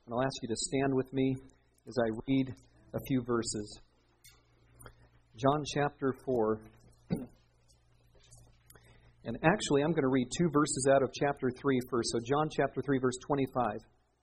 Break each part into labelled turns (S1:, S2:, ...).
S1: And I'll ask you to stand with me as I read a few verses. John chapter 4. And actually, I'm going to read 2 verses out of chapter 3 first. So John chapter 3, verse 25.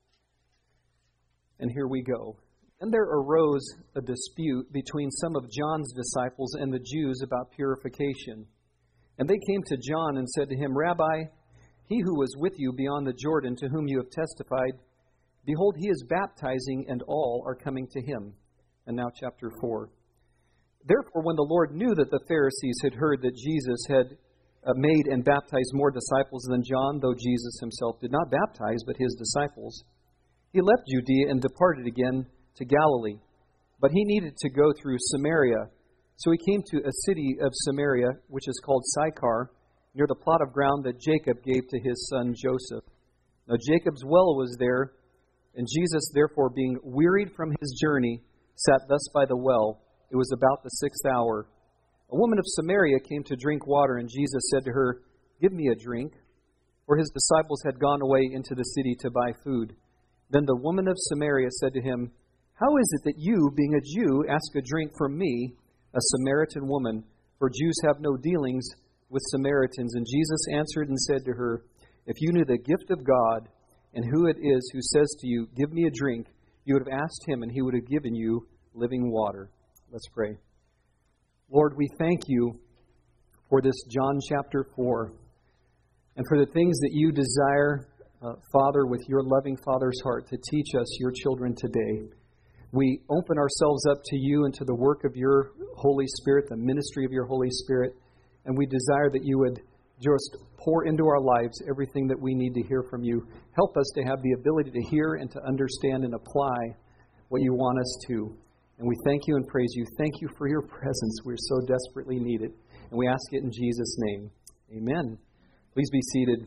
S1: And here we go. And there arose a dispute between some of John's disciples and the Jews about purification. And they came to John and said to him, Rabbi, he who was with you beyond the Jordan, to whom you have testified, behold, he is baptizing, and all are coming to him. And now chapter 4. Therefore, when the Lord knew that the Pharisees had heard that Jesus had made and baptized more disciples than John, though Jesus himself did not baptize, but his disciples, he left Judea and departed again to Galilee. But he needed to go through Samaria. So he came to a city of Samaria, which is called Sychar, near the plot of ground that Jacob gave to his son Joseph. Now Jacob's well was there, and Jesus, therefore, being wearied from his journey, sat thus by the well. It was about the 6th hour. A woman of Samaria came to drink water, and Jesus said to her, Give me a drink. For his disciples had gone away into the city to buy food. Then the woman of Samaria said to him, How is it that you, being a Jew, ask a drink from me, a Samaritan woman? For Jews have no dealings with Samaritans. And Jesus answered and said to her, If you knew the gift of God, and who it is who says to you, Give me a drink, you would have asked him, and he would have given you living water. Let's pray. Lord, we thank you for this John chapter 4, and for the things that you desire, Father, with your loving Father's heart, to teach us, your children, today. We open ourselves up to you and to the work of your Holy Spirit, the ministry of your Holy Spirit, and we desire that you would just pour into our lives everything that we need to hear from you. Help us to have the ability to hear and to understand and apply what you want us to. And we thank you and praise you. Thank you for your presence. We're so desperately need it. And we ask it in Jesus' name. Amen. Please be seated.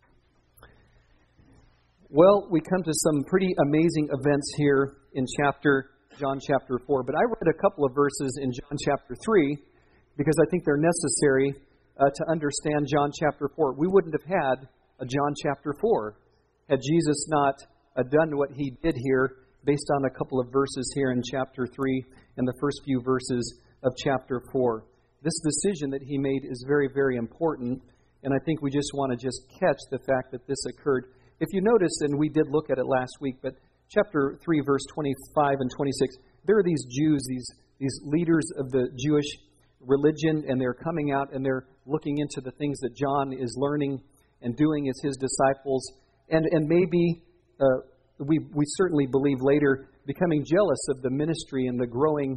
S1: Well, we come to some pretty amazing events here in John chapter 4. But I read a couple of verses in John chapter 3 because I think they're necessary to understand John chapter 4. We wouldn't have had a John chapter 4 had Jesus not done what he did here based on a couple of verses here in chapter 3 and the first few verses of chapter 4. This decision that he made is very, very important, and I think we just want to just catch the fact that this occurred. If you notice, and we did look at it last week, but chapter 3, verse 25 and 26, there are these Jews, these leaders of the Jewish religion, and they're coming out and they're looking into the things that John is learning and doing as his disciples, and maybe we certainly believe later becoming jealous of the ministry and the growing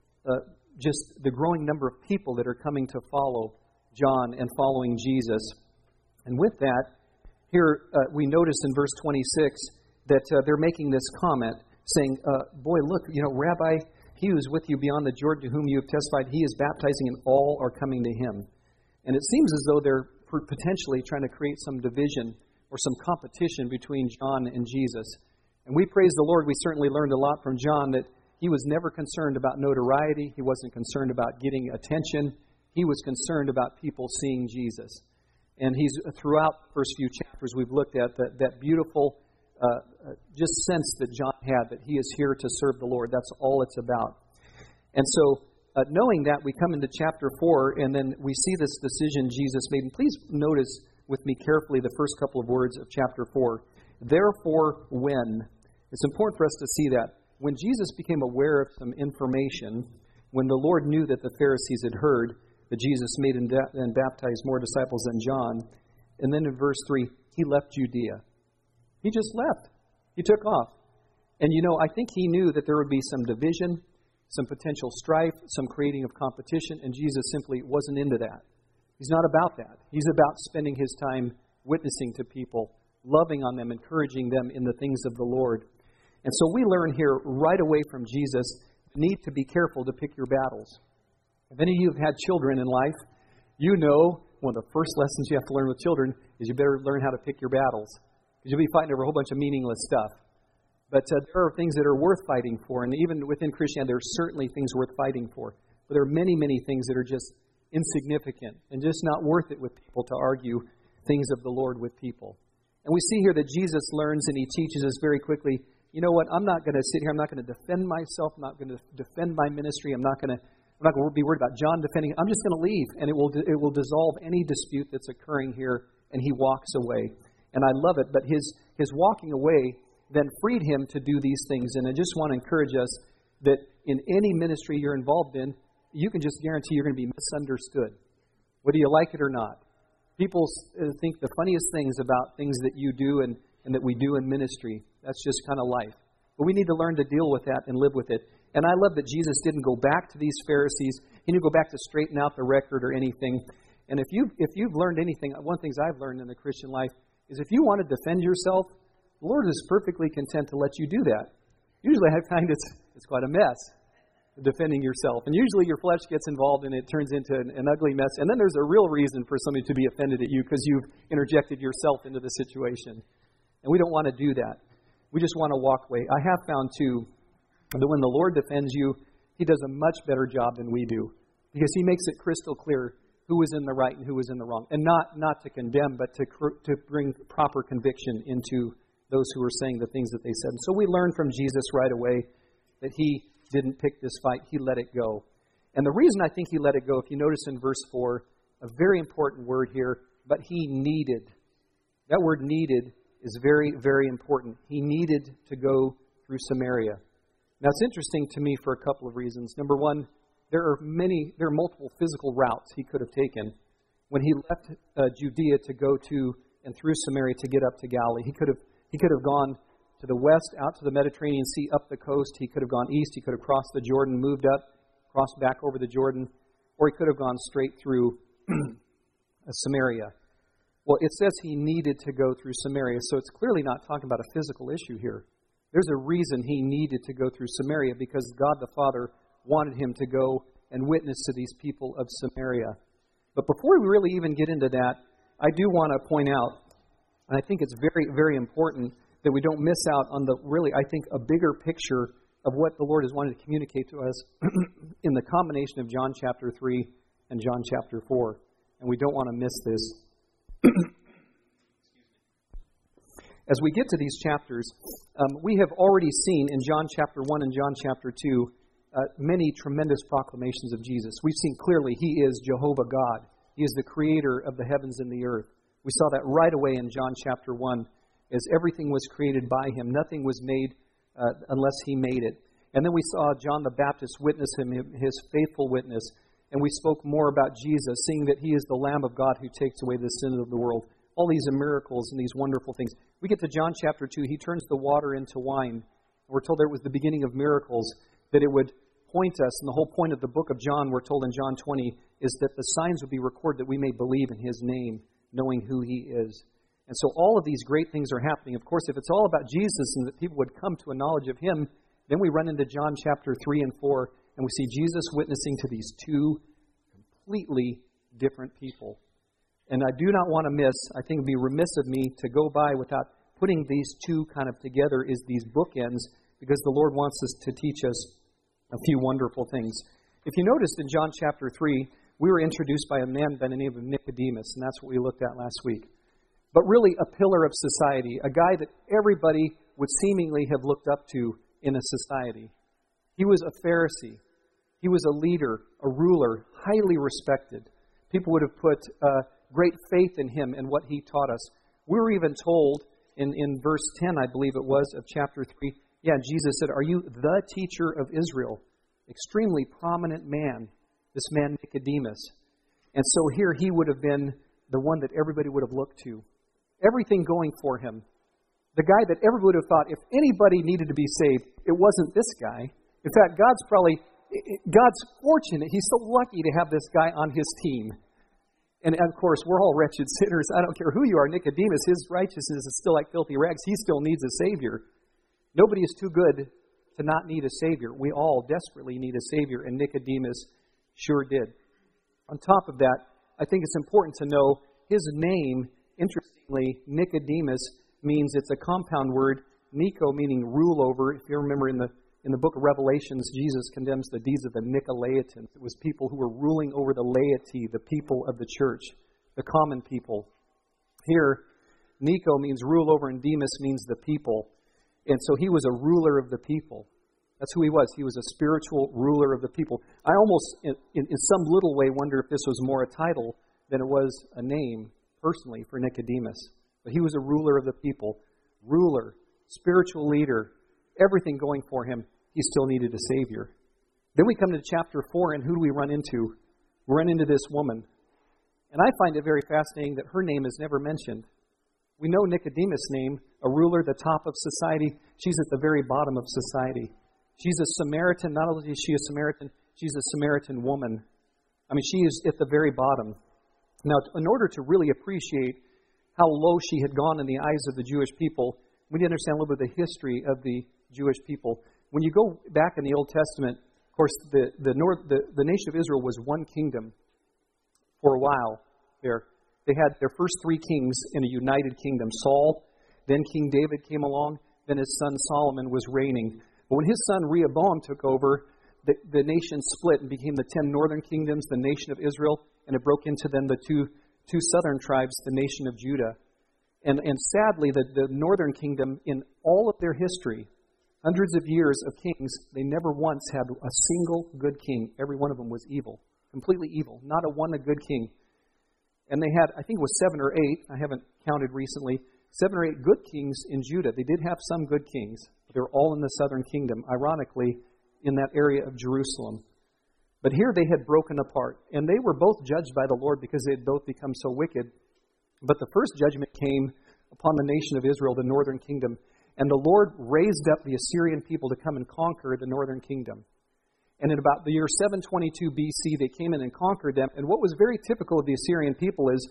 S1: number of people that are coming to follow John and following Jesus. And with that, here we notice in verse 26 that they're making this comment saying, boy, look, Rabbi, he who is with you beyond the Jordan, to whom you have testified, he is baptizing, and all are coming to him. And it seems as though they're potentially trying to create some division or some competition between John and Jesus. And we praise the Lord. We certainly learned a lot from John that he was never concerned about notoriety. He wasn't concerned about getting attention. He was concerned about people seeing Jesus. And he's throughout the first few chapters we've looked at that beautiful just sense that John had, that he is here to serve the Lord. That's all it's about. And so knowing that, we come into chapter 4, and then we see this decision Jesus made. And please notice with me carefully the first couple of words of chapter 4. Therefore, when. It's important for us to see that. When Jesus became aware of some information, when the Lord knew that the Pharisees had heard that Jesus made and baptized more disciples than John, and then in verse 3, he left Judea. He just left. He took off. And I think he knew that there would be some division, some potential strife, some creating of competition, and Jesus simply wasn't into that. He's not about that. He's about spending his time witnessing to people, loving on them, encouraging them in the things of the Lord. And so we learn here right away from Jesus the need to be careful to pick your battles. If any of you have had children in life, you know one of the first lessons you have to learn with children is you better learn how to pick your battles. Because you'll be fighting over a whole bunch of meaningless stuff. But there are things that are worth fighting for. And even within Christianity, there are certainly things worth fighting for. But there are many, many things that are just insignificant and just not worth it with people to argue things of the Lord with people. And we see here that Jesus learns and he teaches us very quickly you know what, I'm not going to sit here, I'm not going to defend myself, I'm not going to defend my ministry, I'm not going to be worried about John defending. I'm just going to leave, and it will dissolve any dispute that's occurring here, and he walks away. And I love it, but his walking away then freed him to do these things. And I just want to encourage us that in any ministry you're involved in, you can just guarantee you're going to be misunderstood, whether you like it or not. People think the funniest things about things that you do and that we do in ministry. That's just kind of life. But we need to learn to deal with that and live with it. And I love that Jesus didn't go back to these Pharisees. He didn't go back to straighten out the record or anything. And if you've learned anything, one of the things I've learned in the Christian life is if you want to defend yourself, the Lord is perfectly content to let you do that. Usually I find it's quite a mess, defending yourself. And usually your flesh gets involved and it turns into an ugly mess. And then there's a real reason for somebody to be offended at you because you've interjected yourself into the situation. And we don't want to do that. We just want to walk away. I have found, too, that when the Lord defends you, He does a much better job than we do. Because He makes it crystal clear who is in the right and who is in the wrong. And not to condemn, but to bring proper conviction into those who are saying the things that they said. And so we learn from Jesus right away that He didn't pick this fight. He let it go. And the reason I think He let it go, if you notice in verse 4, a very important word here, but He needed. That word needed is very, very important. He needed to go through Samaria. Now, it's interesting to me for a couple of reasons. Number one, there are multiple physical routes He could have taken. When He left Judea to go to and through Samaria to get up to Galilee, He could have gone to the west, out to the Mediterranean Sea, up the coast. He could have gone east. He could have crossed the Jordan, moved up, crossed back over the Jordan, or He could have gone straight through Samaria. Well, it says He needed to go through Samaria, so it's clearly not talking about a physical issue here. There's a reason He needed to go through Samaria, because God the Father wanted Him to go and witness to these people of Samaria. But before we really even get into that, I do want to point out, and I think it's very, very important that we don't miss out on I think, a bigger picture of what the Lord has wanted to communicate to us in the combination of John chapter 3 and John chapter 4. And we don't want to miss this. As we get to these chapters, we have already seen in John chapter 1 and John chapter 2 many tremendous proclamations of Jesus. We've seen clearly He is Jehovah God. He is the creator of the heavens and the earth. We saw that right away in John chapter 1, as everything was created by Him. Nothing was made unless He made it. And then we saw John the Baptist witness Him, his faithful witness. And we spoke more about Jesus, seeing that He is the Lamb of God who takes away the sin of the world. All these miracles and these wonderful things. We get to John chapter 2, He turns the water into wine. We're told that it was the beginning of miracles, that it would point us. And the whole point of the book of John, we're told in John 20, is that the signs would be recorded that we may believe in His name, knowing who He is. And so all of these great things are happening. Of course, if it's all about Jesus and that people would come to a knowledge of Him, then we run into John chapter 3 and 4, and we see Jesus witnessing to these two completely different people. And I do not want to miss, I think it would be remiss of me to go by without putting these two kind of together as these bookends, because the Lord wants us to teach us a few wonderful things. If you noticed in John chapter 3, we were introduced by a man by the name of Nicodemus, and that's what we looked at last week. But really a pillar of society, a guy that everybody would seemingly have looked up to in a society. He was a Pharisee. He was a leader, a ruler, highly respected. People would have put great faith in him and what he taught us. We were even told in verse 10, I believe it was, of chapter 3, Jesus said, "Are you the teacher of Israel?" Extremely prominent man, this man Nicodemus. And so here he would have been the one that everybody would have looked to. Everything going for him. The guy that everybody would have thought, if anybody needed to be saved, it wasn't this guy. In fact, God's fortunate. He's so lucky to have this guy on His team. And of course, we're all wretched sinners. I don't care who you are. Nicodemus, his righteousness is still like filthy rags. He still needs a Savior. Nobody is too good to not need a Savior. We all desperately need a Savior, and Nicodemus sure did. On top of that, I think it's important to know his name, interestingly, Nicodemus, means it's a compound word, Nico meaning rule over. If you remember in the book of Revelations, Jesus condemns the deeds of the Nicolaitans. It was people who were ruling over the laity, the people of the church, the common people. Here, Nico means rule over, and Demas means the people. And so he was a ruler of the people. That's who he was. He was a spiritual ruler of the people. I almost, in some little way, wonder if this was more a title than it was a name, personally, for Nicodemus. But he was a ruler of the people. Ruler, spiritual leader, everything going for him. He still needed a Savior. Then we come to chapter 4, and who do we run into? We run into this woman. And I find it very fascinating that her name is never mentioned. We know Nicodemus' name, a ruler, the top of society. She's at the very bottom of society. She's a Samaritan. Not only is she a Samaritan, she's a Samaritan woman. I mean, she is at the very bottom. Now, in order to really appreciate how low she had gone in the eyes of the Jewish people, we need to understand a little bit of the history of the Jewish people. When you go back in the Old Testament, of course, the nation of Israel was one kingdom for a while there. They had their first 3 kings in a united kingdom. Saul, then King David came along, then his son Solomon was reigning. But when his son Rehoboam took over, the nation split and became the 10 northern kingdoms, the nation of Israel, and it broke into then the two southern tribes, the nation of Judah. And sadly, the northern kingdom, in all of their history, hundreds of years of kings, they never once had a single good king. Every one of them was evil, completely evil. Not a good king. And they had, I think it was 7 or 8, I haven't counted recently, 7 or 8 good kings in Judah. They did have some good kings, but they were all in the southern kingdom, ironically, in that area of Jerusalem. But here they had broken apart, and they were both judged by the Lord because they had both become so wicked. But the first judgment came upon the nation of Israel, the northern kingdom, and the Lord raised up the Assyrian people to come and conquer the northern kingdom. And in about the year 722 BC, they came in and conquered them. And what was very typical of the Assyrian people is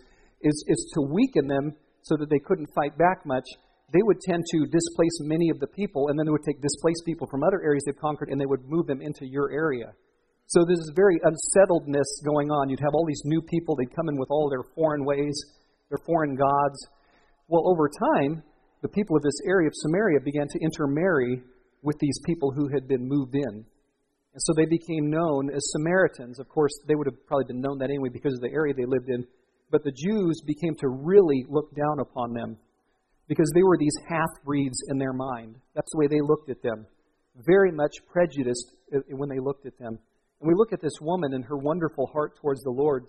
S1: to weaken them so that they couldn't fight back much. They would tend to displace many of the people, and then they would take displaced people from other areas they've conquered, and they would move them into your area. So there's this very unsettledness going on. You'd have all these new people. They'd come in with all their foreign ways, their foreign gods. Well, over time, the people of this area of Samaria began to intermarry with these people who had been moved in. And so they became known as Samaritans. Of course, they would have probably been known that anyway because of the area they lived in. But the Jews became to really look down upon them because they were these half-breeds in their mind. That's the way they looked at them. Very much prejudiced when they looked at them. And we look at this woman and her wonderful heart towards the Lord.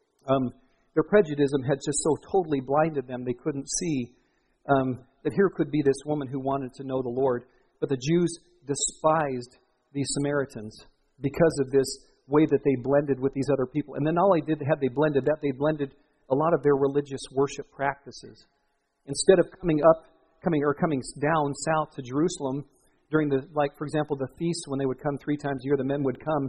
S1: Their prejudice had just so totally blinded them they couldn't see that here could be this woman who wanted to know the Lord. But the Jews despised these Samaritans because of this way that they blended with these other people. And then not only had they blended that, they blended a lot of their religious worship practices. Instead of coming down south to Jerusalem during for example, the feast when they would come 3 times a year, the men would come.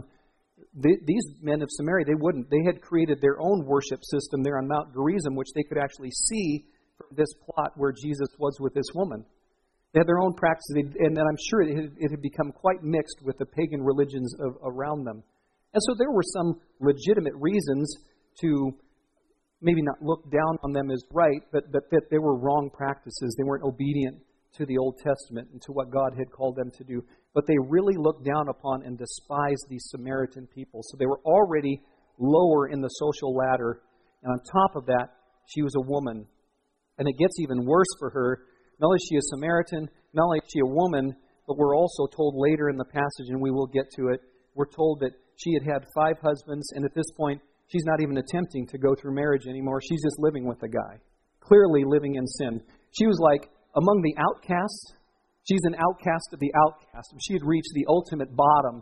S1: These men of Samaria, they wouldn't. They had created their own worship system there on Mount Gerizim, which they could actually see from this plot where Jesus was with this woman. They had their own practices, and I'm sure it had become quite mixed with the pagan religions around them. And so there were some legitimate reasons to maybe not look down on them as right, but that they were wrong practices. They weren't obedient to the Old Testament and to what God had called them to do. But they really looked down upon and despised these Samaritan people. So they were already lower in the social ladder. And on top of that, she was a woman. And it gets even worse for her. Not only is she a Samaritan, not only is she a woman, but we're also told later in the passage, and we will get to it, we're told that she had 5 husbands, and at this point, she's not even attempting to go through marriage anymore. She's just living with a guy, clearly living in sin. She was like among the outcasts. She's an outcast of the outcast. She had reached the ultimate bottom.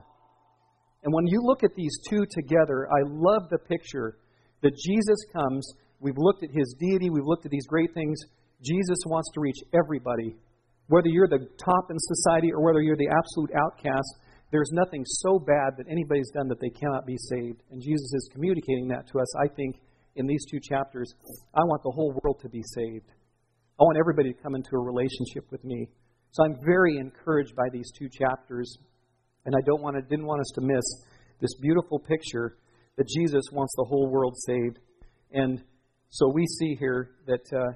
S1: And when you look at these two together, I love the picture that Jesus comes. We've looked at His deity. We've looked at these great things. Jesus wants to reach everybody. Whether you're the top in society or whether you're the absolute outcast, there's nothing so bad that anybody's done that they cannot be saved. And Jesus is communicating that to us, I think, in these 2 chapters. I want the whole world to be saved. I want everybody to come into a relationship with me. So I'm very encouraged by these 2 chapters. And I didn't want us to miss this beautiful picture that Jesus wants the whole world saved. And so we see here that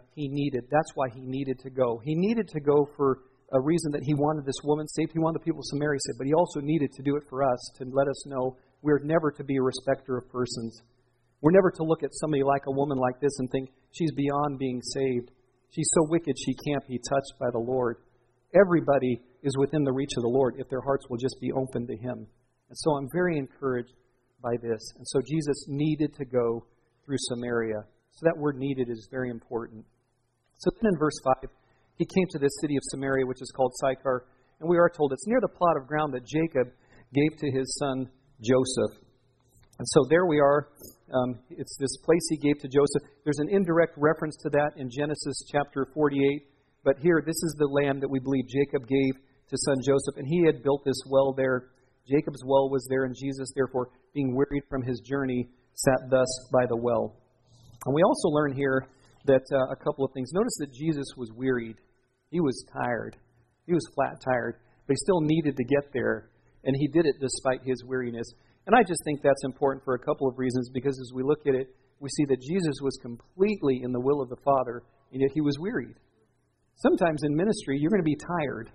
S1: that's why He needed to go. He needed to go for a reason that He wanted this woman saved. He wanted the people of Samaria saved. But He also needed to do it for us, to let us know we're never to be a respecter of persons. We're never to look at somebody like a woman like this and think she's beyond being saved. She's so wicked she can't be touched by the Lord. Everybody is within the reach of the Lord if their hearts will just be open to Him. And so I'm very encouraged by this. And so Jesus needed to go through Samaria. So that word needed is very important. So then in verse 5, He came to this city of Samaria, which is called Sychar. And we are told it's near the plot of ground that Jacob gave to his son Joseph. And so there we are. It's this place he gave to Joseph. There's an indirect reference to that in Genesis chapter 48. But here, this is the land that we believe Jacob gave to son Joseph. And he had built this well there. Jacob's well was there, and Jesus, therefore, being wearied from his journey, sat thus by the well. And we also learn here that a couple of things. Notice that Jesus was wearied. He was tired. He was flat tired. But he still needed to get there. And he did it despite his weariness. And I just think that's important for a couple of reasons, because as we look at it, we see that Jesus was completely in the will of the Father, and yet he was wearied. Sometimes in ministry, you're going to be tired.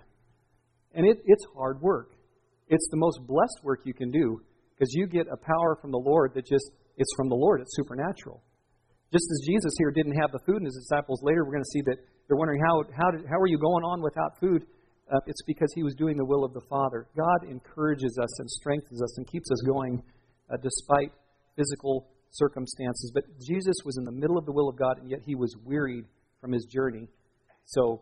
S1: And it's hard work. It's the most blessed work you can do, because you get a power from the Lord that it's from the Lord. It's supernatural. Just as Jesus here didn't have the food, and his disciples later, we're going to see that they're wondering, how are you going on without food? It's because he was doing the will of the Father. God encourages us and strengthens us and keeps us going despite physical circumstances. But Jesus was in the middle of the will of God, and yet he was wearied from his journey. So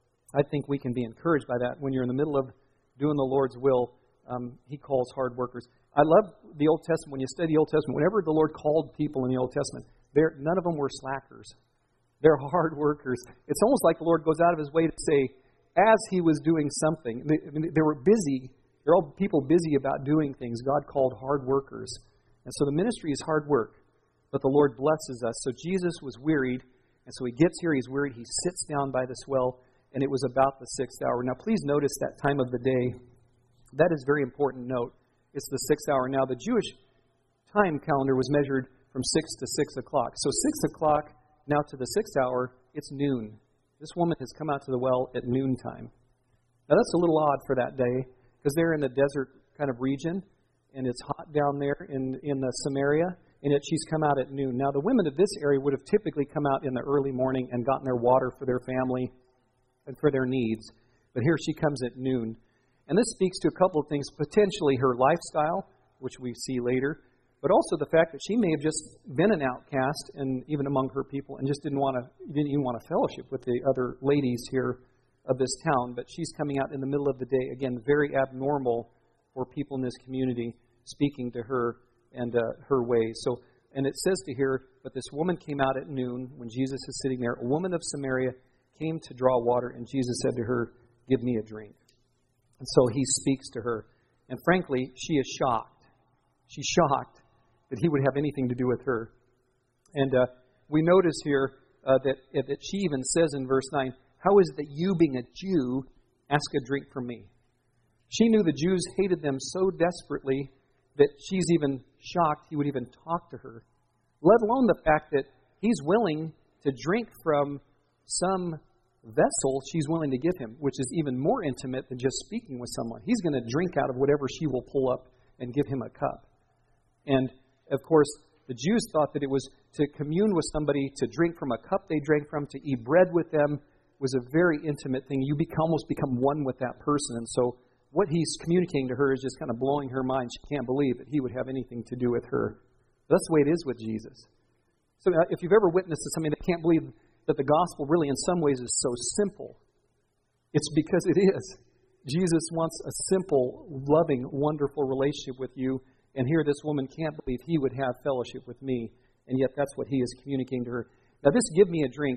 S1: I think we can be encouraged by that. When you're in the middle of doing the Lord's will, he calls hard workers. I love the Old Testament. When you study the Old Testament, whenever the Lord called people in the Old Testament, none of them were slackers. They're hard workers. It's almost like the Lord goes out of his way to say, as he was doing something, they were busy. They're all people busy about doing things. God called hard workers. And so the ministry is hard work, but the Lord blesses us. So Jesus was wearied, and so he gets here, he's wearied, he sits down by this well, and it was about the 6th hour. Now please notice that time of the day. That is very important note. It's the 6th hour. Now the Jewish time calendar was measured from 6 to 6 o'clock. So 6 o'clock now to the 6th hour, it's noon. This woman has come out to the well at noontime. Now that's a little odd for that day, because they're in the desert kind of region, and it's hot down there in Samaria, and yet she's come out at noon. Now the women of this area would have typically come out in the early morning and gotten their water for their family and for their needs. But here she comes at noon. And this speaks to a couple of things, potentially her lifestyle, which we see later, but also the fact that she may have just been an outcast, and even among her people, and just didn't even want to fellowship with the other ladies here of this town. But she's coming out in the middle of the day, again, very abnormal for people in this community, speaking to her and her ways. So, and it says to here, but this woman came out at noon when Jesus is sitting there. A woman of Samaria came to draw water, and Jesus said to her, "Give me a drink." And so he speaks to her. And frankly, she is shocked. She's shocked that he would have anything to do with her. And we notice here that she even says in verse 9, "How is it that you, being a Jew, ask a drink from me?" She knew the Jews hated them so desperately that she's even shocked he would even talk to her. Let alone the fact that he's willing to drink from some vessel she's willing to give him, which is even more intimate than just speaking with someone. He's going to drink out of whatever she will pull up and give him a cup. And, of course, the Jews thought that it was to commune with somebody, to drink from a cup they drank from, to eat bread with them, was a very intimate thing. You almost become one with that person. And so what he's communicating to her is just kind of blowing her mind. She can't believe that he would have anything to do with her. But that's the way it is with Jesus. So if you've ever witnessed to somebody that can't believe that the gospel really in some ways is so simple, it's because it is. Jesus wants a simple, loving, wonderful relationship with you. And here this woman can't believe he would have fellowship with me. And yet that's what he is communicating to her. Now this "give me a drink,"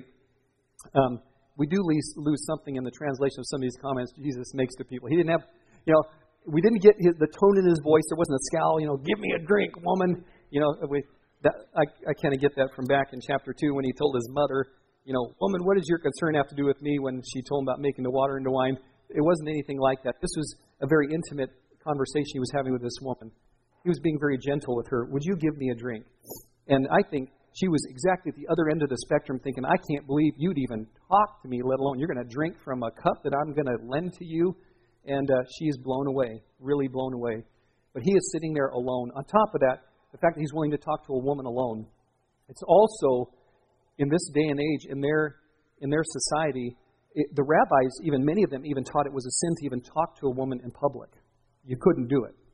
S1: we do lose something in the translation of some of these comments Jesus makes to people. He didn't have, we didn't get the tone in his voice. There wasn't a scowl, "Give me a drink, woman." I kind of get that from back in chapter 2 when he told his mother, "Woman, what does your concern have to do with me?" when she told him about making the water into wine. It wasn't anything like that. This was a very intimate conversation he was having with this woman. He was being very gentle with her. "Would you give me a drink?" And I think she was exactly at the other end of the spectrum thinking, "I can't believe you'd even talk to me, let alone you're going to drink from a cup that I'm going to lend to you." And she is blown away, really blown away. But he is sitting there alone. On top of that, the fact that he's willing to talk to a woman alone. It's also, in this day and age, in their society, The rabbis, even many of them, even taught it was a sin to even talk to a woman in public. You couldn't do it.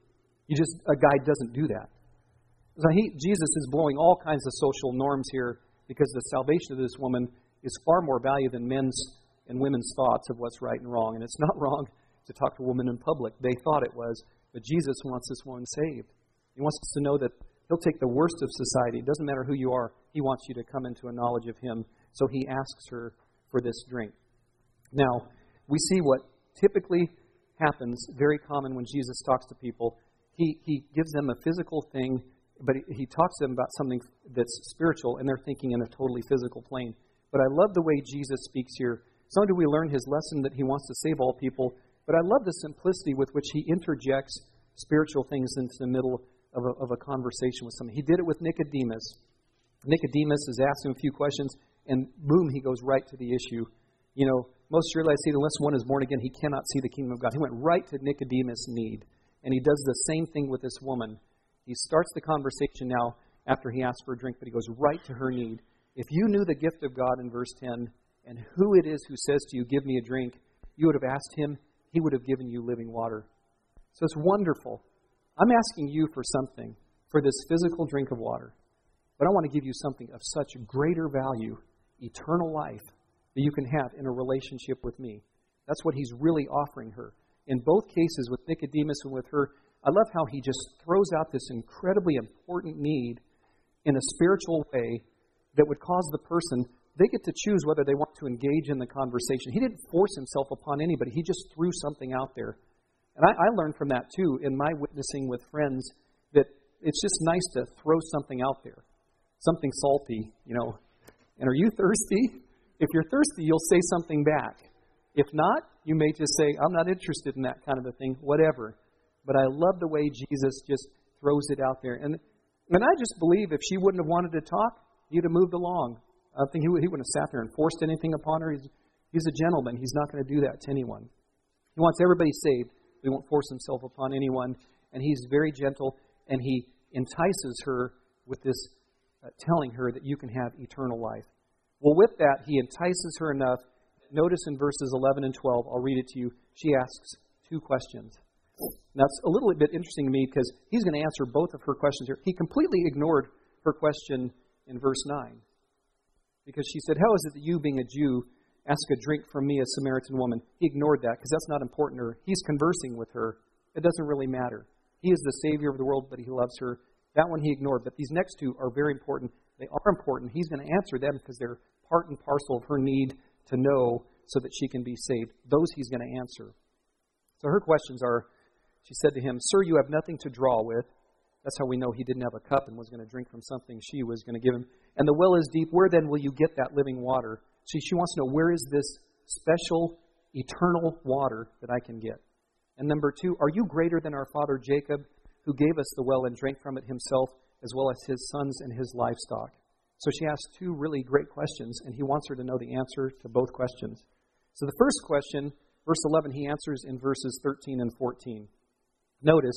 S1: A guy doesn't do that. So Jesus is blowing all kinds of social norms here because the salvation of this woman is far more valuable than men's and women's thoughts of what's right and wrong. And it's not wrong to talk to a woman in public. They thought it was. But Jesus wants this woman saved. He wants us to know that He'll take the worst of society. It doesn't matter who you are. He wants you to come into a knowledge of Him. So He asks her for this drink. Now, we see what typically happens, very common when Jesus talks to people. He gives them a physical thing, but He talks to them about something that's spiritual, and they're thinking in a totally physical plane. But I love the way Jesus speaks here. Not only do we learn His lesson that He wants to save all people, but I love the simplicity with which He interjects spiritual things into the middle of a conversation with someone. He did it with Nicodemus. Nicodemus is asking Him a few questions, and boom, He goes right to the issue. You know, most surely I say, unless one is born again, he cannot see the kingdom of God. He went right to Nicodemus' need. And He does the same thing with this woman. He starts the conversation now after he asks for a drink, but He goes right to her need. If you knew the gift of God in verse 10, and who it is who says to you, give me a drink, you would have asked Him, He would have given you living water. So it's wonderful. I'm asking you for something, for this physical drink of water. But I want to give you something of such greater value, eternal life, that you can have in a relationship with me. That's what He's really offering her. In both cases, with Nicodemus and with her, I love how He just throws out this incredibly important need in a spiritual way that would cause the person, they get to choose whether they want to engage in the conversation. He didn't force Himself upon anybody. He just threw something out there. And I learned from that, too, in my witnessing with friends, that it's just nice to throw something out there. Something salty, you know. And are you thirsty? If you're thirsty, you'll say something back. If not, you may just say, I'm not interested in that kind of a thing, whatever. But I love the way Jesus just throws it out there. And I just believe if she wouldn't have wanted to talk, He'd have moved along. I think he wouldn't have sat there and forced anything upon her. He's a gentleman. He's not going to do that to anyone. He wants everybody saved. He won't force Himself upon anyone. And He's very gentle, and He entices her with this, telling her that you can have eternal life. Well, with that, He entices her enough. Notice in verses 11 and 12, I'll read it to you. She asks two questions. Now, it's a little bit interesting to me because He's going to answer both of her questions here. He completely ignored her question in verse 9. Because she said, how is it that you, being a Jew, ask a drink from me, a Samaritan woman? He ignored that because that's not important to her. He's conversing with her. It doesn't really matter. He is the Savior of the world, but He loves her. That one He ignored. But these next two are very important. They are important. He's going to answer them because they're part and parcel of her need to know so that she can be saved. Those He's going to answer. So her questions are, she said to him, Sir, you have nothing to draw with. That's how we know he didn't have a cup and was going to drink from something she was going to give him. And the well is deep. Where then will you get that living water? She wants to know, where is this special, eternal water that I can get? And number two, are you greater than our father Jacob, who gave us the well and drank from it himself, as well as his sons and his livestock? So she asked two really great questions, and he wants her to know the answer to both questions. So the first question, verse 11, he answers in verses 13 and 14. Notice,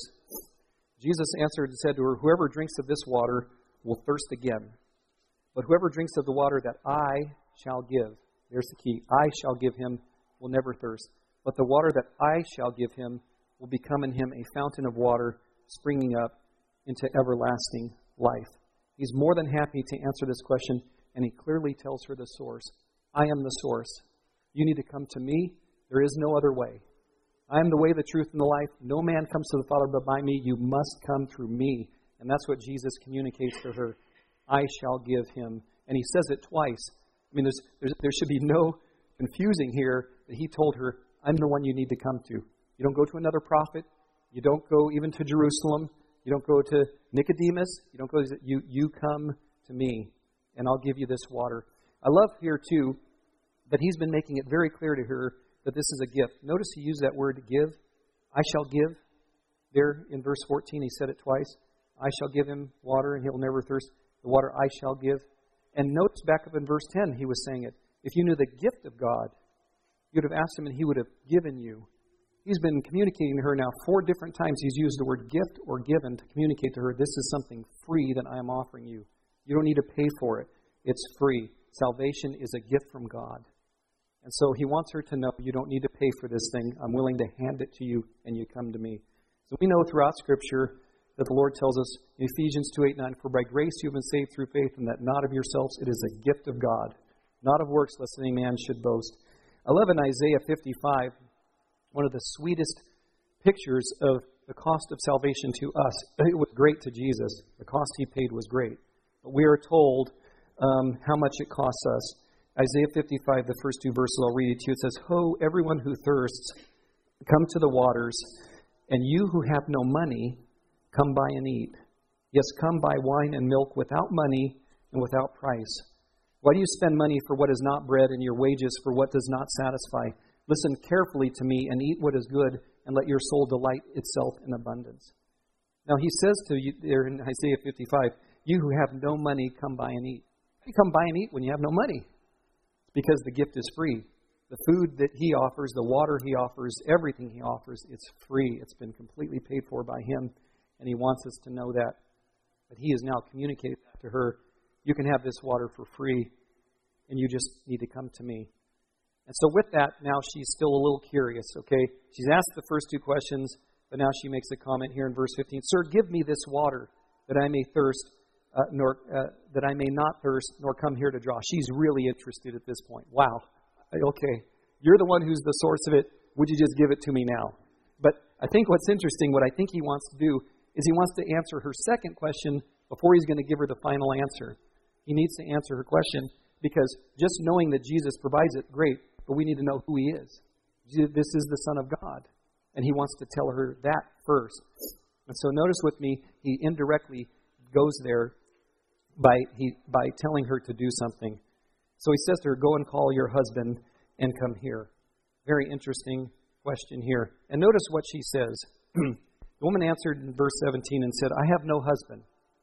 S1: Jesus answered and said to her, whoever drinks of this water will thirst again. But whoever drinks of the water that I shall give, there's the key, I shall give him, will never thirst. But the water that I shall give him will become in him a fountain of water springing up into everlasting life. He's more than happy to answer this question, and he clearly tells her the source. I am the source. You need to come to me. There is no other way. I am the way, the truth, and the life. No man comes to the Father but by me. You must come through me. And that's what Jesus communicates to her. I shall give him. And he says it twice. I mean, there should be no confusing here that he told her, I'm the one you need to come to. You don't go to another prophet. You don't go even to Jerusalem. You don't go to Nicodemus. You don't go. You come to me, and I'll give you this water. I love here, too, that he's been making it very clear to her that this is a gift. Notice he used that word, give. I shall give. There in verse 14, he said it twice. I shall give him water, and he'll never thirst. The water I shall give. And notice back up in verse 10, he was saying it. If you knew the gift of God, you would have asked him, and he would have given you. He's been communicating to her now 4 different times. He's used the word gift or given to communicate to her, this is something free that I am offering you. You don't need to pay for it. It's free. Salvation is a gift from God. And so he wants her to know, you don't need to pay for this thing. I'm willing to hand it to you, and you come to me. So we know throughout Scripture that the Lord tells us in Ephesians 2:8-9, for by grace you have been saved through faith, and that not of yourselves, it is a gift of God, not of works, lest any man should boast. I love in Isaiah 55, one of the sweetest pictures of the cost of salvation to us. It was great to Jesus. The cost he paid was great. But we are told how much it costs us. Isaiah 55, the first two verses, I'll read it to you. It says, Ho, everyone who thirsts, come to the waters, and you who have no money, come buy and eat. Yes, come buy wine and milk without money and without price. Why do you spend money for what is not bread and your wages for what does not satisfy? Listen carefully to me and eat what is good, and let your soul delight itself in abundance. Now he says to you there in Isaiah 55, you who have no money, come buy and eat. You come buy and eat when you have no money. Because the gift is free. The food that he offers, the water he offers, everything he offers, it's free. It's been completely paid for by him, and he wants us to know that. But he has now communicated that to her. You can have this water for free, and you just need to come to me. And so with that, now she's still a little curious, okay? She's asked the first two questions, but now she makes a comment here in verse 15. Sir, give me this water that I may thirst, that I may not thirst, nor come here to draw. She's really interested at this point. Wow. Okay. You're the one who's the source of it. Would you just give it to me now? But I think what's interesting, what I think he wants to do, is he wants to answer her second question before he's going to give her the final answer. He needs to answer her question because just knowing that Jesus provides it, great, but we need to know who he is. This is the Son of God. And he wants to tell her that first. And so notice with me, he indirectly goes there by telling her to do something. So he says to her, go and call your husband and come here. Very interesting question here. And notice what she says. The woman answered in verse 17 and said, I have no husband.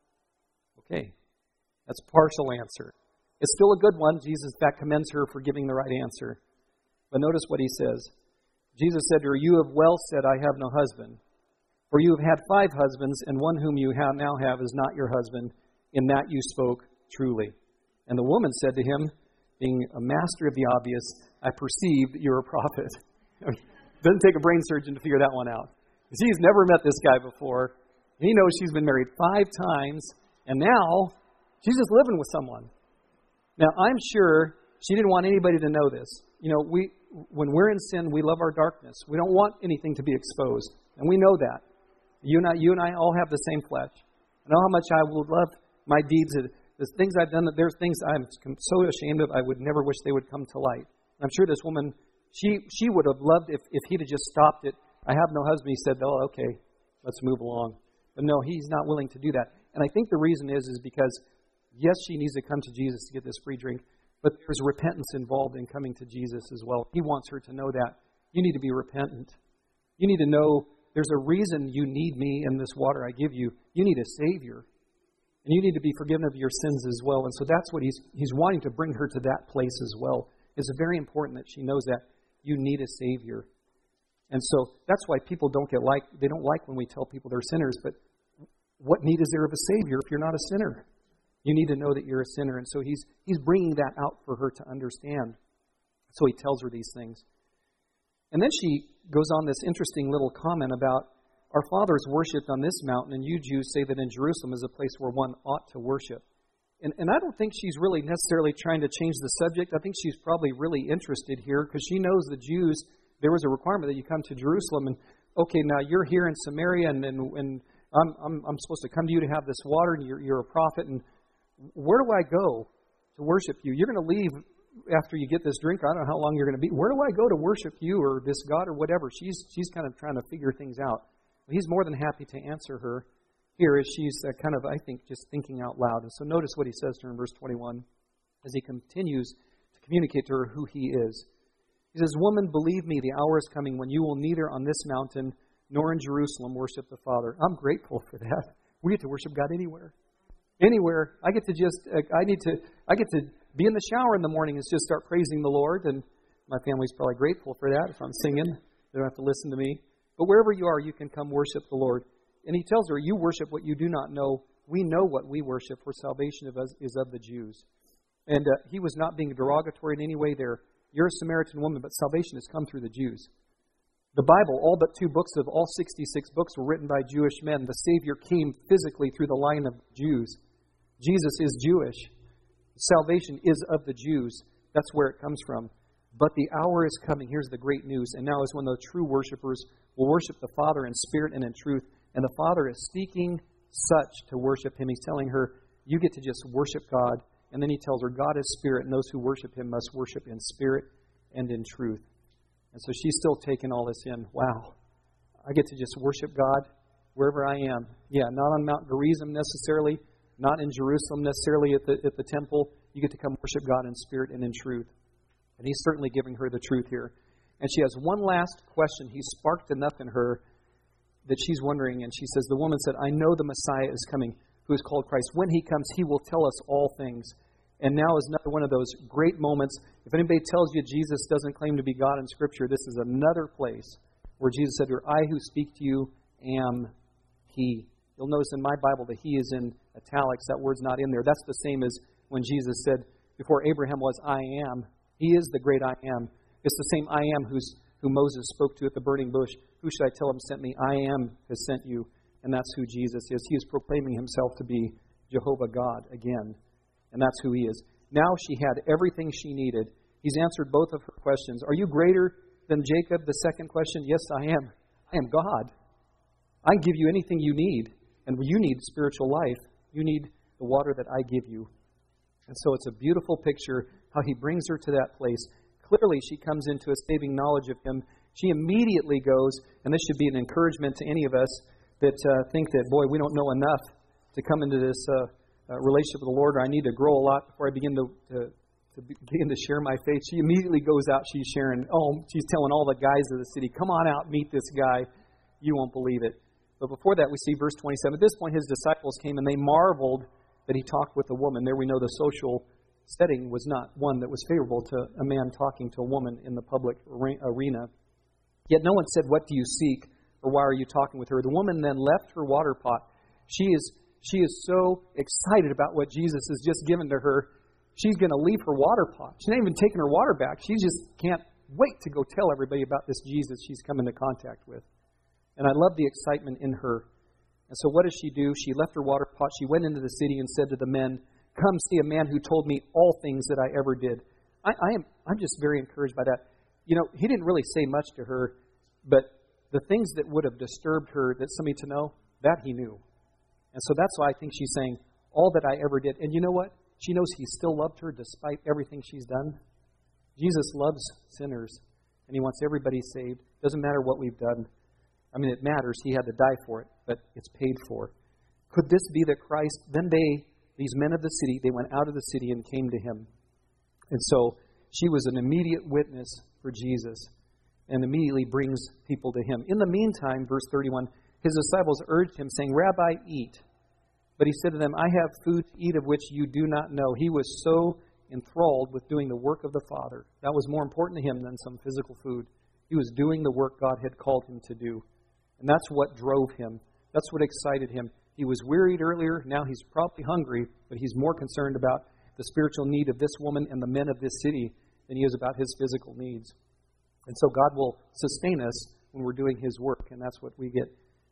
S1: Okay, that's a partial answer. It's still a good one. Jesus, in fact, commends her for giving the right answer. But notice what he says. Jesus said to her, you have well said, I have no husband. For you have had 5 husbands, and one whom you now have is not your husband. In that you spoke truly. And the woman said to him, being a master of the obvious, I perceive that you're a prophet. It doesn't take a brain surgeon to figure that one out. He's never met this guy before. He knows she's been married 5 times, and now she's just living with someone. Now, I'm sure she didn't want anybody to know this. You know, when we're in sin, we love our darkness. We don't want anything to be exposed, and we know that. You and I all have the same flesh. I know how much I would love my deeds, the things I've done, there's things I'm so ashamed of, I would never wish they would come to light. I'm sure this woman, she would have loved if he'd have just stopped it. I have no husband. He said, oh, okay, let's move along. But no, he's not willing to do that. And I think the reason is because, yes, she needs to come to Jesus to get this free drink, but there's repentance involved in coming to Jesus as well. He wants her to know that. You need to be repentant. You need to know there's a reason you need me in this water I give you. You need a Savior. And you need to be forgiven of your sins as well. And so that's what he's wanting to bring her to that place as well. It's very important that she knows that you need a Savior. And so that's why people they don't like when we tell people they're sinners. But what need is there of a Savior if you're not a sinner? You need to know that you're a sinner. And so he's bringing that out for her to understand. So he tells her these things. And then she goes on this interesting little comment about, our fathers worshipped on this mountain, and you Jews say that in Jerusalem is a place where one ought to worship. And I don't think she's really necessarily trying to change the subject. I think she's probably really interested here because she knows the Jews, there was a requirement that you come to Jerusalem. And, okay, now you're here in Samaria, and I'm supposed to come to you to have this water, and you're a prophet. And where do I go to worship you? You're going to leave after you get this drink. I don't know how long you're going to be. Where do I go to worship you or this God or whatever? She's kind of trying to figure things out. He's more than happy to answer her here as she's kind of, I think, just thinking out loud. And so notice what he says to her in verse 21 as he continues to communicate to her who he is. He says, woman, believe me, the hour is coming when you will neither on this mountain nor in Jerusalem worship the Father. I'm grateful for that. We get to worship God anywhere. Anywhere. I get to be in the shower in the morning and just start praising the Lord. And my family's probably grateful for that if I'm singing. They don't have to listen to me. But wherever you are, you can come worship the Lord. And he tells her, you worship what you do not know. We know what we worship, for salvation of us is of the Jews. And he was not being derogatory in any way there. you're a Samaritan woman, but salvation has come through the Jews. The Bible, all but 2 books of all 66 books were written by Jewish men. The Savior came physically through the line of Jews. Jesus is Jewish. Salvation is of the Jews. That's where it comes from. But the hour is coming. Here's the great news. And now is when the true worshipers will worship the Father in spirit and in truth. And the Father is seeking such to worship Him. He's telling her, you get to just worship God. And then He tells her, God is spirit, and those who worship Him must worship in spirit and in truth. And so she's still taking all this in. Wow. I get to just worship God wherever I am. Yeah, not on Mount Gerizim necessarily, not in Jerusalem necessarily at the temple. You get to come worship God in spirit and in truth. And He's certainly giving her the truth here. And she has one last question. He sparked enough in her that she's wondering. And she says, the woman said, I know the Messiah is coming, who is called Christ. When He comes, He will tell us all things. And now is another one of those great moments. If anybody tells you Jesus doesn't claim to be God in Scripture, this is another place where Jesus said to her, I who speak to you am He. You'll notice in my Bible that He is in italics. That word's not in there. That's the same as when Jesus said, before Abraham was, I am. He is the great I am. It's the same I am who Moses spoke to at the burning bush. Who should I tell him sent me? I am has sent you. And that's who Jesus is. He is proclaiming Himself to be Jehovah God again. And that's who He is. Now she had everything she needed. He's answered both of her questions. Are you greater than Jacob? The second question, yes, I am. I am God. I give you anything you need. And you need spiritual life. You need the water that I give you. And so it's a beautiful picture how He brings her to that place. Clearly she comes into a saving knowledge of Him. She immediately goes, and this should be an encouragement to any of us that think that, boy, we don't know enough to come into this relationship with the Lord, or I need to grow a lot before I begin to share my faith. She immediately goes out. She's sharing. She's telling all the guys of the city, come on out, meet this guy. You won't believe it. But before that, we see verse 27. At this point, His disciples came, and they marveled that He talked with a woman. There we know the social setting was not one that was favorable to a man talking to a woman in the public arena. Yet no one said, what do you seek, or why are you talking with her? The woman then left her water pot. She is so excited about what Jesus has just given to her. She's going to leave her water pot. She's not even taking her water back. She just can't wait to go tell everybody about this Jesus she's come into contact with. And I love the excitement in her. And so what does she do? She left her water pot. She went into the city and said to the men, come see a man who told me all things that I ever did. I'm just very encouraged by that. You know, He didn't really say much to her, but the things that would have disturbed her, that somebody to know, that He knew. And so that's why I think she's saying, all that I ever did. And you know what? She knows He still loved her despite everything she's done. Jesus loves sinners, and He wants everybody saved. Doesn't matter what we've done. I mean, it matters. He had to die for it, but it's paid for. Could this be the Christ? Then these men of the city, they went out of the city and came to Him. And so she was an immediate witness for Jesus and immediately brings people to Him. In the meantime, verse 31, His disciples urged Him, saying, Rabbi, eat. But He said to them, I have food to eat of which you do not know. He was so enthralled with doing the work of the Father. That was more important to Him than some physical food. He was doing the work God had called Him to do. And that's what drove Him. That's what excited Him. He was wearied earlier. Now He's probably hungry, but He's more concerned about the spiritual need of this woman and the men of this city than He is about His physical needs. And so God will sustain us when we're doing His work. And that's what we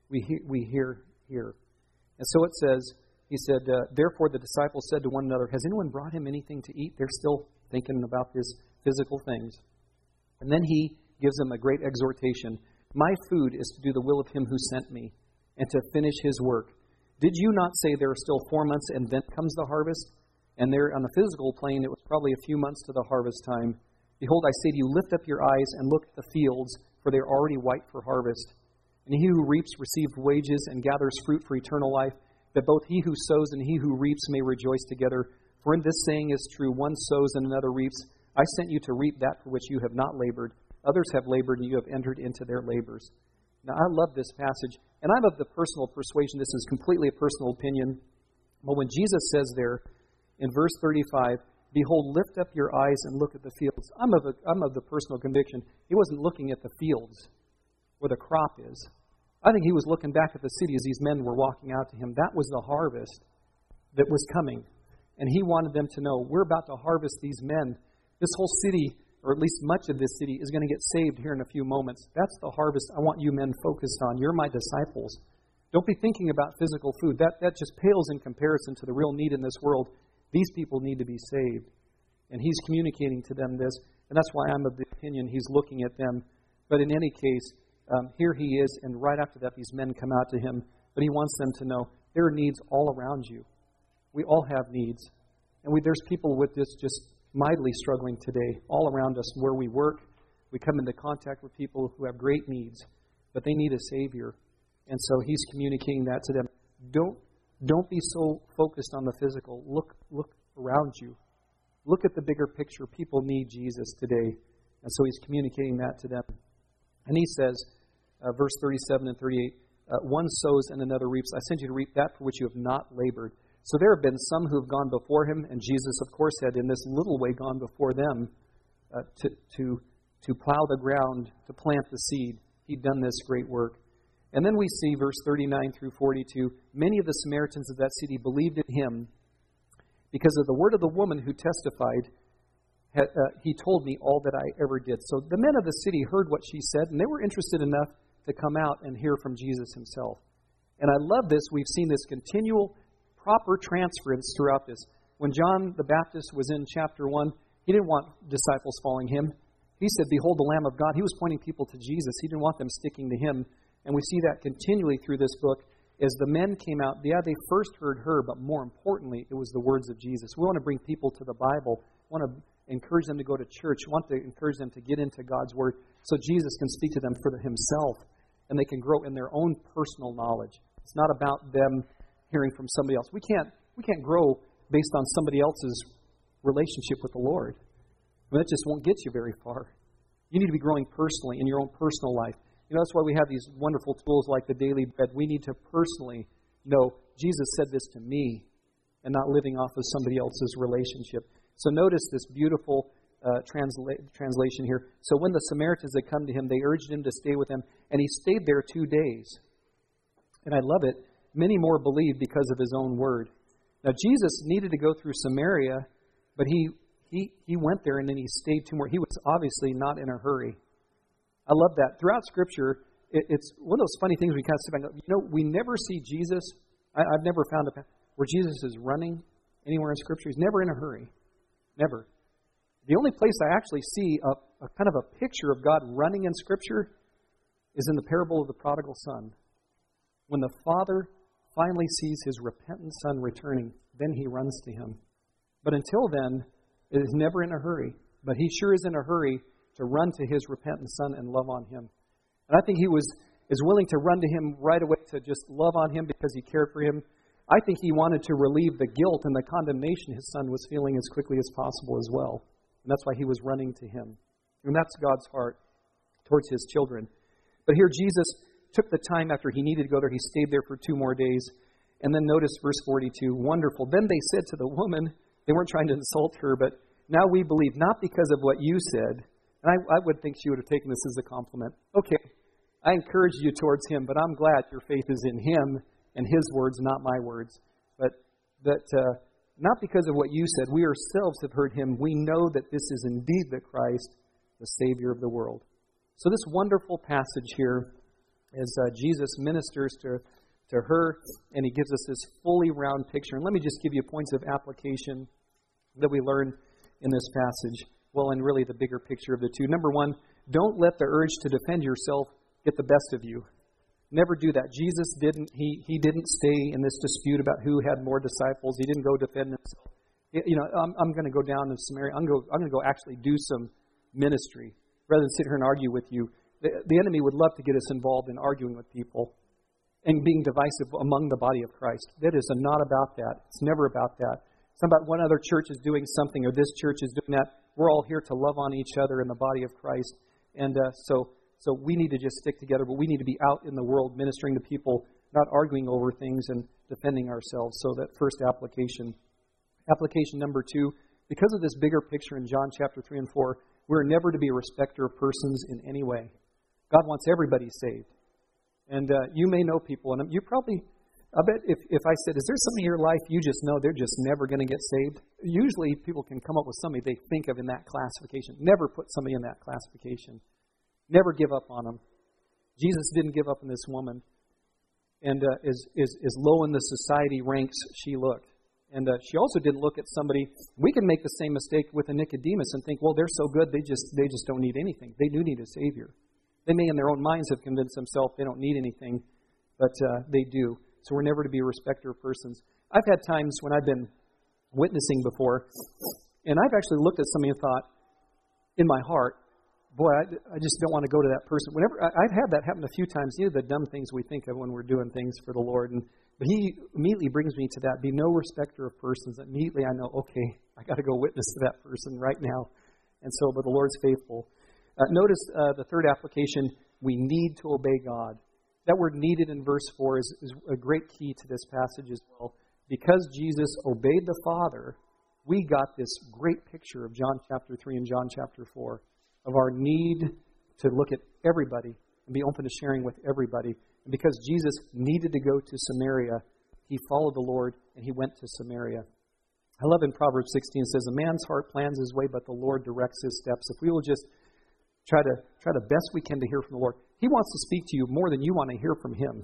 S1: hear here. And so it says, He said, therefore the disciples said to one another, has anyone brought Him anything to eat? They're still thinking about these physical things. And then He gives them a great exhortation. My food is to do the will of Him who sent me and to finish His work. Did you not say there are still 4 months and then comes the harvest? And there on the physical plane, it was probably a few months to the harvest time. Behold, I say to you, lift up your eyes and look at the fields, for they are already white for harvest. And he who reaps receives wages and gathers fruit for eternal life, that both he who sows and he who reaps may rejoice together. For in this saying is true, one sows and another reaps. I sent you to reap that for which you have not labored. Others have labored, and you have entered into their labors. Now, I love this passage, and I'm of the personal persuasion, this is completely a personal opinion, but when Jesus says there in verse 35, behold, lift up your eyes and look at the fields, I'm of the personal conviction, He wasn't looking at the fields where the crop is. I think He was looking back at the city as these men were walking out to Him. That was the harvest that was coming, and He wanted them to know, we're about to harvest these men. This whole city or at least much of this city, is going to get saved here in a few moments. That's the harvest I want you men focused on. You're my disciples. Don't be thinking about physical food. That just pales in comparison to the real need in this world. These people need to be saved. And he's communicating to them this. And that's why I'm of the opinion he's looking at them. But in any case, here he is. And right after that, these men come out to him. But he wants them to know there are needs all around you. We all have needs. And there's people with this just mightily struggling today all around us where we work. We come into contact with people who have great needs. But they need a Savior. And so he's communicating that to them. Don't be so focused on the physical. Look around you. Look at the bigger picture. People need Jesus today. And so he's communicating that to them. And he says, verse 37 and 38, one sows and another reaps. I send you to reap that for which you have not labored. So there have been some who have gone before him, and Jesus, of course, had in this little way gone before them to plow the ground, to plant the seed. He'd done this great work. And then we see, verse 39 through 42, many of the Samaritans of that city believed in him because of the word of the woman who testified, he told me all that I ever did. So the men of the city heard what she said, and they were interested enough to come out and hear from Jesus himself. And I love this. We've seen this continual, proper transference throughout this. When John the Baptist was in chapter 1, he didn't want disciples following him. He said, behold the Lamb of God. He was pointing people to Jesus. He didn't want them sticking to him. And we see that continually through this book. As the men came out, they first heard her, but more importantly, it was the words of Jesus. We want to bring people to the Bible. We want to encourage them to go to church. We want to encourage them to get into God's Word so Jesus can speak to them for himself and they can grow in their own personal knowledge. It's not about them hearing from somebody else. We can't grow based on somebody else's relationship with the Lord. I mean, that just won't get you very far. You need to be growing personally in your own personal life. You know, that's why we have these wonderful tools like the Daily Bread. We need to personally know, Jesus said this to me, and not living off of somebody else's relationship. So notice this beautiful translation here. So when the Samaritans had come to him, they urged him to stay with them, and he stayed there 2 days. And I love it. Many more believed because of his own word. Now, Jesus needed to go through Samaria, but he went there and then he stayed 2 more. He was obviously not in a hurry. I love that. Throughout Scripture, it's one of those funny things we kind of sit back and go, you know, we never see Jesus. I've never found where Jesus is running anywhere in Scripture. He's never in a hurry. Never. The only place I actually see a kind of a picture of God running in Scripture is in the parable of the prodigal son. When the father finally sees his repentant son returning, then he runs to him. But until then, it is never in a hurry. But he sure is in a hurry to run to his repentant son and love on him. And I think he is willing to run to him right away to just love on him because he cared for him. I think he wanted to relieve the guilt and the condemnation his son was feeling as quickly as possible as well. And that's why he was running to him. And that's God's heart towards his children. But here Jesus took the time after he needed to go there. He stayed there for 2 more days. And then notice verse 42, wonderful. Then they said to the woman, they weren't trying to insult her, but now we believe, not because of what you said. And I would think she would have taken this as a compliment. Okay, I encouraged you towards him, but I'm glad your faith is in him and his words, not my words. But not because of what you said. We ourselves have heard him. We know that this is indeed the Christ, the Savior of the world. So this wonderful passage here, as Jesus ministers to her, and he gives us this fully round picture. And let me just give you points of application that we learn in this passage. Well, and really the bigger picture of the two. Number 1, don't let the urge to defend yourself get the best of you. Never do that. Jesus didn't. He didn't stay in this dispute about who had more disciples. He didn't go defend himself. You know, I'm going to go down to Samaria. I'm going to go actually do some ministry rather than sit here and argue with you. The enemy would love to get us involved in arguing with people and being divisive among the body of Christ. That is not about that. It's never about that. It's not about one other church is doing something or this church is doing that. We're all here to love on each other in the body of Christ. And so we need to just stick together, but we need to be out in the world ministering to people, not arguing over things and defending ourselves. So that first application. Application number 2, because of this bigger picture in John chapter 3 and 4, we're never to be a respecter of persons in any way. God wants everybody saved. And you may know people, and you probably I bet if I said, is there somebody in your life you just know they're just never going to get saved? Usually people can come up with somebody they think of in that classification. Never put somebody in that classification. Never give up on them. Jesus didn't give up on this woman. And as low in the society ranks she looked. And she also didn't look at somebody. We can make the same mistake with a Nicodemus and think, well, they're so good, they just don't need anything. They do need a Savior. They may in their own minds have convinced themselves they don't need anything, but they do. So we're never to be a respecter of persons. I've had times when I've been witnessing before, and I've actually looked at somebody and thought, in my heart, boy, I just don't want to go to that person. Whenever I've had that happen a few times, the dumb things we think of when we're doing things for the Lord. But He immediately brings me to that. Be no respecter of persons. Immediately I know, okay, I got to go witness to that person right now. And so, but the Lord's faithful. Notice the third application, we need to obey God. That word needed in verse 4 is a great key to this passage as well. Because Jesus obeyed the Father, we got this great picture of John chapter 3 and John chapter 4 of our need to look at everybody and be open to sharing with everybody. And because Jesus needed to go to Samaria, He followed the Lord and He went to Samaria. I love in Proverbs 16, it says, a man's heart plans his way, but the Lord directs his steps. If we will just try the best we can to hear from the Lord. He wants to speak to you more than you want to hear from Him.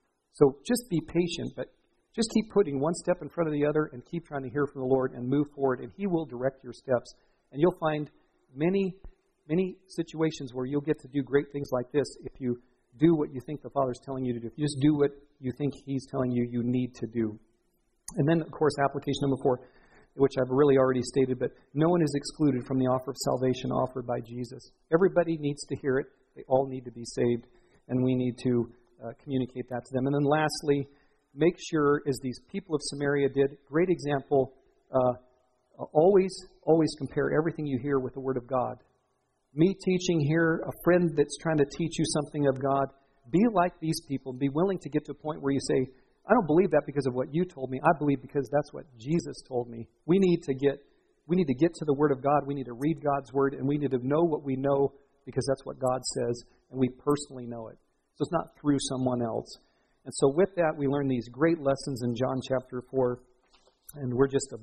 S1: So just be patient, but just keep putting one step in front of the other and keep trying to hear from the Lord and move forward, and He will direct your steps. And you'll find many situations where you'll get to do great things like this if you do what you think the Father's telling you to do. If you just do what you think He's telling you you need to do. And then, of course, application number 4, which I've really already stated, but no one is excluded from the offer of salvation offered by Jesus. Everybody needs to hear it. They all need to be saved, and we need to communicate that to them. And then lastly, make sure, as these people of Samaria did, great example, always compare everything you hear with the Word of God. Me teaching here, a friend that's trying to teach you something of God, be like these people. Be willing to get to a point where you say, I don't believe that because of what you told me. I believe because that's what Jesus told me. We need to get to the Word of God. We need to read God's Word, and we need to know what we know because that's what God says, and we personally know it. So it's not through someone else. And so with that, we learn these great lessons in John chapter 4, and we're just